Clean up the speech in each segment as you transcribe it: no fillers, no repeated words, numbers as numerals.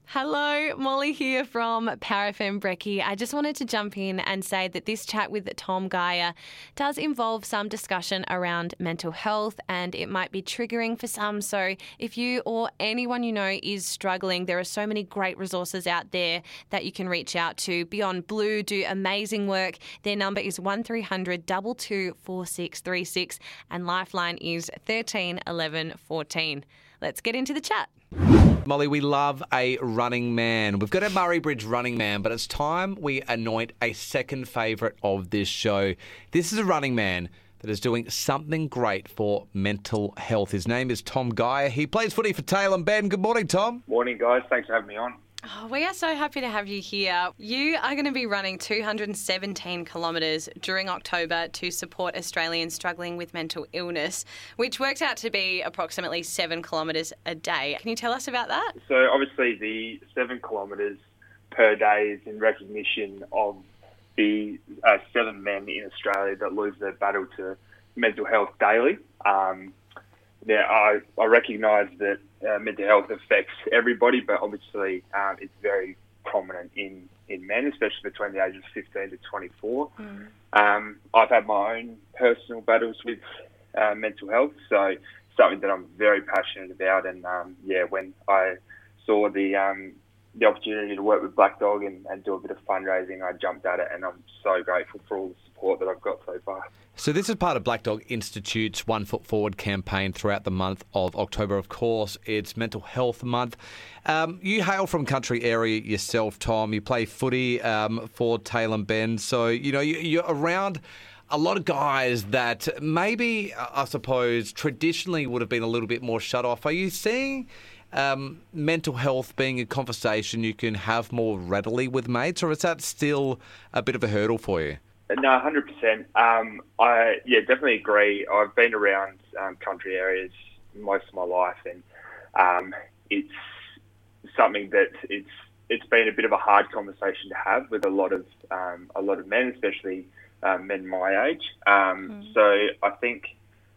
Hello, Molly here from Power FM Brekkie. I just wanted to jump in and say that this chat with Tom Geyer does involve some discussion around mental health, and it might be triggering for some. So if you or anyone you know is struggling, there are so many great resources out there that you can reach out to. Beyond Blue do amazing work. Their number is 1300 22 4636 and Lifeline is 13 11 14. Let's get into the chat. Molly, we love a running man. We've got a Murray Bridge running man, but it's time we anoint a second favourite of this show. This is a running man that is doing something great for mental health. His name is Tom Geyer. He plays footy for Tailem Bend. Good morning, Tom. Morning, guys. Thanks for having me on. Oh, we are so happy to have you here. You are going to be running 217 kilometres during October to support Australians struggling with mental illness, which works out to be approximately 7 kilometres a day. Can you tell us about that? So obviously the 7 kilometres per day is in recognition of the 7 men in Australia that lose their battle to mental health daily. I recognise that mental health affects everybody, but obviously it's very prominent in men, especially between the ages of 15 to 24. I've had my own personal battles with mental health, so something that I'm very passionate about. And when I saw the opportunity to work with Black Dog and do a bit of fundraising, I jumped at it, and I'm so grateful for all the support that I've got so far. So this is part of Black Dog Institute's One Foot Forward campaign throughout the month of October. Of course, it's Mental Health Month. You hail from country area yourself, Tom. You play footy for Tailem Bend. So, you're around a lot of guys that maybe, I suppose, traditionally would have been a little bit more shut off. Are you seeing mental health being a conversation you can have more readily with mates, or is that still a bit of a hurdle for you? No, 100%. I definitely agree. I've been around country areas most of my life, and it's something that it's been a bit of a hard conversation to have with a lot of men, especially men my age. So I think,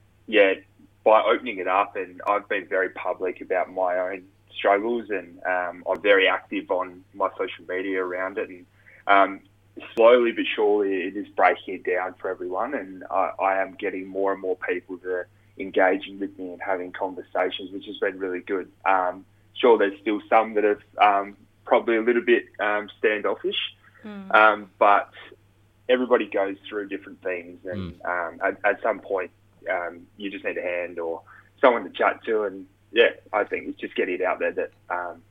by opening it up, and I've been very public about my own struggles, and I'm very active on my social media around it, and slowly but surely it is breaking it down for everyone, and I am getting more and more people that are engaging with me and having conversations, which has been really good. Sure, there's still some that are probably a little bit standoffish, but everybody goes through different things, and at some point you just need a hand or someone to chat to, and I think it's just getting it out there that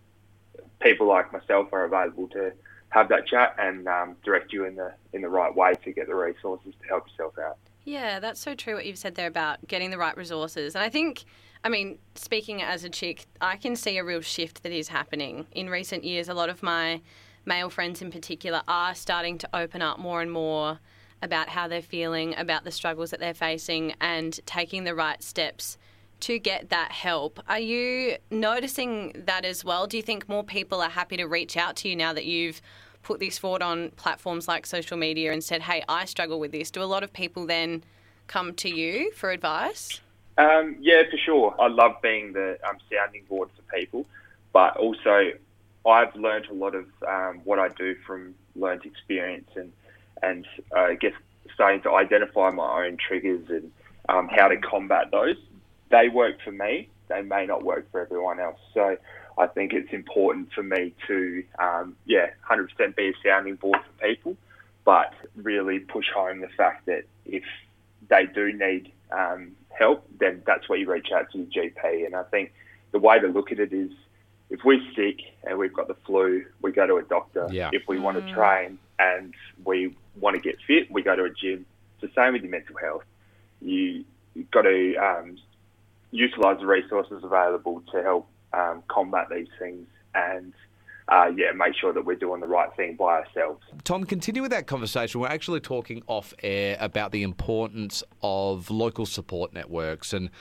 people like myself are available to have that chat and direct you in the right way to get the resources to help yourself out. Yeah, that's so true what you've said there about getting the right resources. And I think, speaking as a chick, I can see a real shift that is happening. In recent years, a lot of my male friends in particular are starting to open up more and more about how they're feeling, about the struggles that they're facing, and taking the right steps to get that help. Are you noticing that as well? Do you think more people are happy to reach out to you now that you've put this forward on platforms like social media and said, hey, I struggle with this? Do a lot of people then come to you for advice? Yeah, for sure. I love being the sounding board for people, but also I've learned a lot of what I do from learned experience, and I guess starting to identify my own triggers and how to combat those. They work for me. They may not work for everyone else. So I think it's important for me to, 100% be a sounding board for people, but really push home the fact that if they do need help, then that's where you reach out to your GP. And I think the way to look at it is, if we're sick and we've got the flu, we go to a doctor. Yeah. If we want to train and we want to get fit, we go to a gym. It's the same with your mental health. You've got to utilise the resources available to help combat these things, and make sure that we're doing the right thing by ourselves. Tom, continue with that conversation. We're actually talking off air about the importance of local support networks, and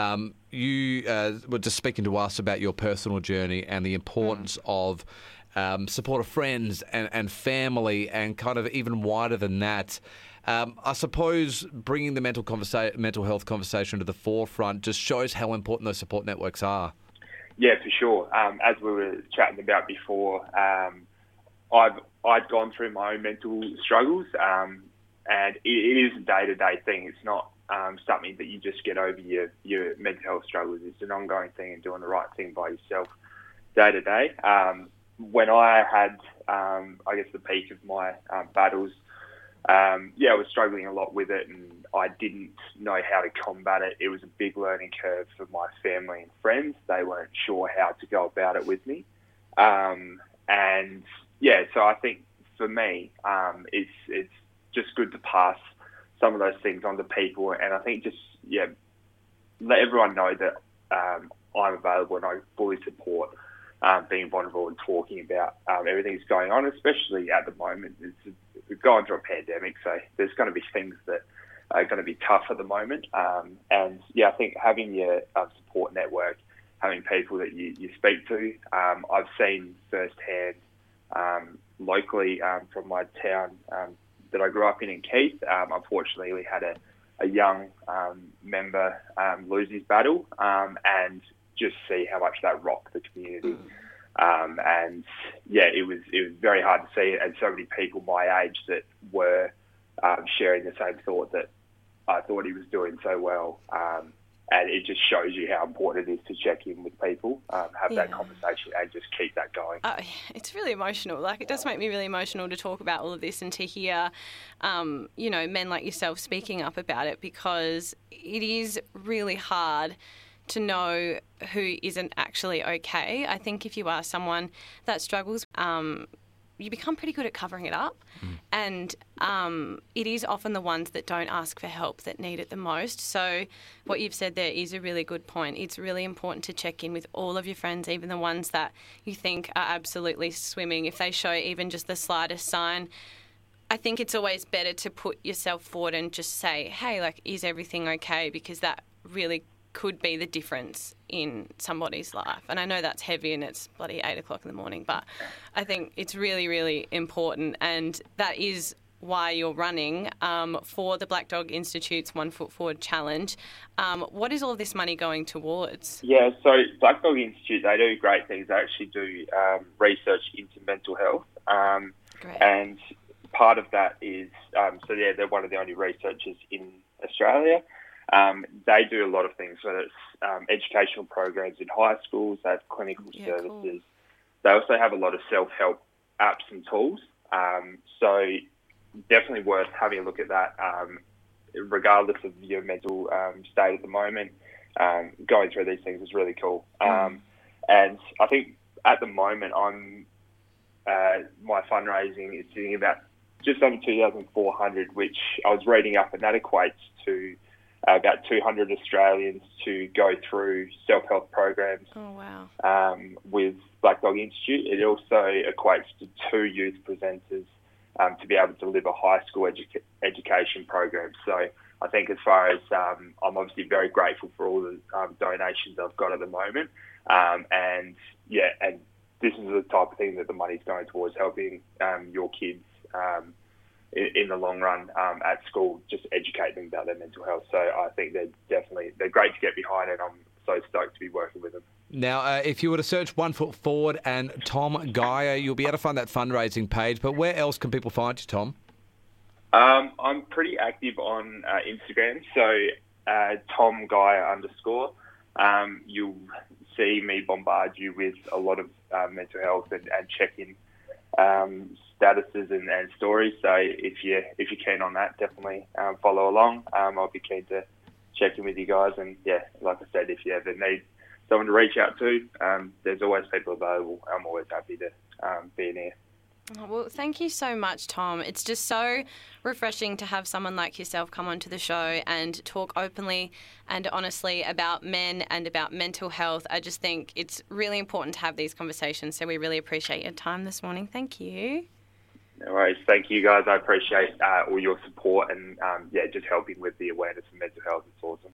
you were just speaking to us about your personal journey and the importance of support of friends and family, and kind of even wider than that. I suppose bringing the mental health conversation to the forefront just shows how important those support networks are. Yeah, for sure. As we were chatting about before, I'd gone through my own mental struggles, and it is a day-to-day thing. It's not something that you just get over your mental health struggles. It's an ongoing thing, and doing the right thing by yourself day to day. When I had, I guess, the peak of my battles, I was struggling a lot with it, and I didn't know how to combat it. It was a big learning curve for my family and friends. They weren't sure how to go about it with me. So I think for me, it's just good to pass some of those things on to people, and I think just let everyone know that I'm available and I fully support being vulnerable and talking about everything that's going on, especially at the moment. We're going through a pandemic, so there's going to be things that are going to be tough at the moment. I think having your support network, having people that you speak to, I've seen firsthand locally from my town that I grew up in Keith. Unfortunately, we had a young member lose his battle, and just see how much that rocked the community. It was very hard to see, and so many people my age that were sharing the same thought, that I thought he was doing so well. And it just shows you how important it is to check in with people, have that conversation, and just keep that going. It's really emotional. Like, it does make me really emotional to talk about all of this and to hear, men like yourself speaking up about it, because it is really hard to know who isn't actually okay. I think if you are someone that struggles, you become pretty good at covering it up. And it is often the ones that don't ask for help that need it the most. So what you've said there is a really good point. It's really important to check in with all of your friends, even the ones that you think are absolutely swimming. If they show even just the slightest sign, I think it's always better to put yourself forward and just say, hey, like, is everything okay? Because that really could be the difference in somebody's life. And I know that's heavy and it's bloody 8 o'clock in the morning, but I think it's really, really important. And that is why you're running for the Black Dog Institute's 1 Foot Forward Challenge. What is all of this money going towards? Yeah, so Black Dog Institute, they do great things. They actually do research into mental health. And part of that is, they're one of the only researchers in Australia. They do a lot of things, whether it's educational programs in high schools, they have clinical services. Cool. They also have a lot of self-help apps and tools. So definitely worth having a look at that, regardless of your mental state at the moment. Going through these things is really cool. And I think at the moment, my fundraising is sitting about just under 2,400, which I was reading up, and that equates to about 200 Australians to go through self-help programs. Oh, wow. With Black Dog Institute. It also equates to 2 youth presenters to be able to deliver high school education programs. So I think as far as I'm obviously very grateful for all the donations I've got at the moment. And this is the type of thing that the money's going towards, helping your kids in the long run at school, just educate them about their mental health. So I think they're great to get behind, and I'm so stoked to be working with them. Now, if you were to search 1 Foot Forward and Tom Geyer, you'll be able to find that fundraising page. But where else can people find you, Tom? I'm pretty active on Instagram, so Tom Geyer _. You'll see me bombard you with a lot of mental health and check-in statuses and stories. So if you're keen on that, definitely follow along. I'll be keen to check in with you guys. And like I said, if you ever need someone to reach out to, there's always people available. I'm always happy to be in here. Well, thank you so much, Tom. It's just so refreshing to have someone like yourself come onto the show and talk openly and honestly about men and about mental health. I just think it's really important to have these conversations, so we really appreciate your time this morning. Thank you. No worries. Thank you, guys. I appreciate all your support and just helping with the awareness of mental health. It's awesome.